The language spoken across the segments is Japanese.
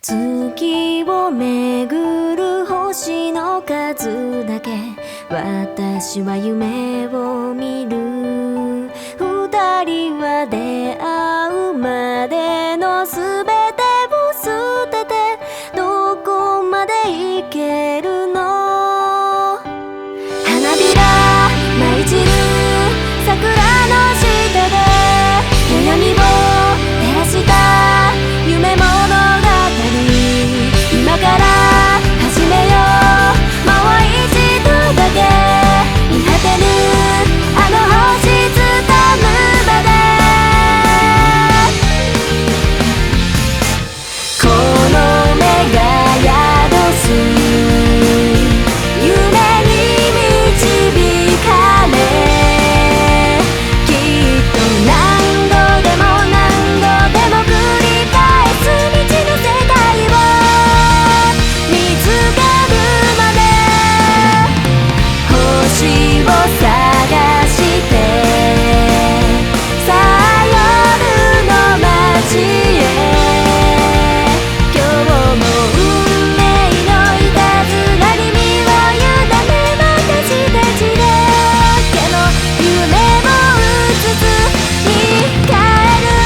月をめぐる星の数だけ私は夢を見る。二人は出会うまでのすべてを捨ててどこまで行けるの。花びら舞い散る桜の下で悩みを照らした夢物語。今から始めようもう一度だけ見果てぬあの星掴むまで。この目が宿す夢に導かれきっと何度でも何度でも繰り返す未知の世界を見つけるまで。星を探してさあ夜の街へ。今日も運命のいたずらに身を委ね私たちだけの夢をうつつに変える。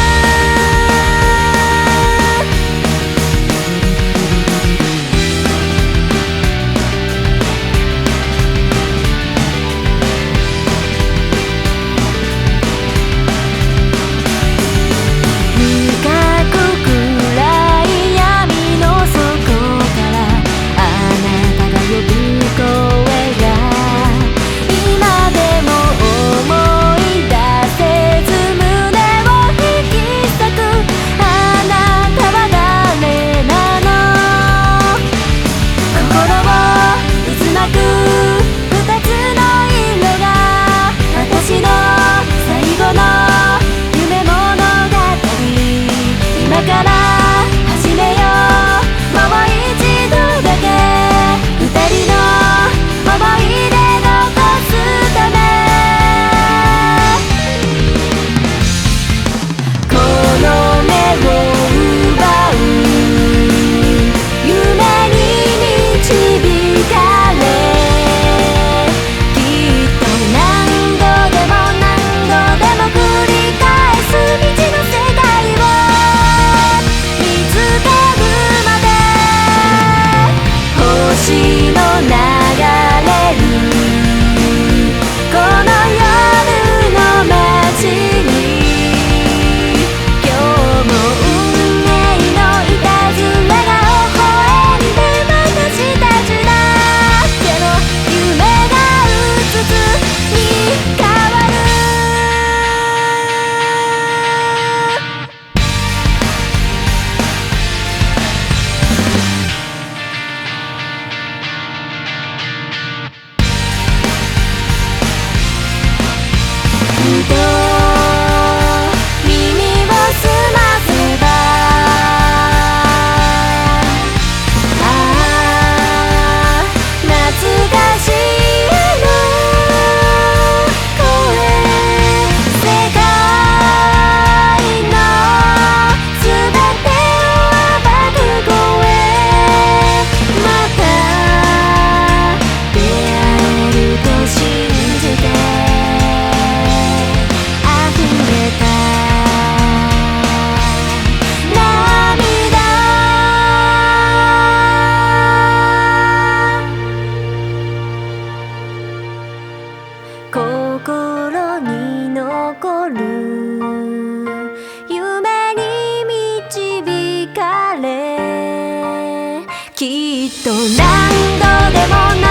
深く暗い闇の底からあなたが呼ぶ声が今でも思い出せず胸を引き裂く。あなたは誰なの。心を渦巻く二つの色が私の最後の夢物語。今から始めようもう一度だけ二人の思い出残すため。この目を奪う夢に導かれきっと何度でも何度でも繰り返す未知の世界を見つけるまで。星の流れるこの夜の街に今日も運命のいたずらが微笑んで私たちだけの夢がうつつに変わる。ふと耳を澄ませばああ懐かしいあの声。世界のすべてを暴く声。また出会えると信じて溢れた涙。心に残る夢に導かれきっと何度でも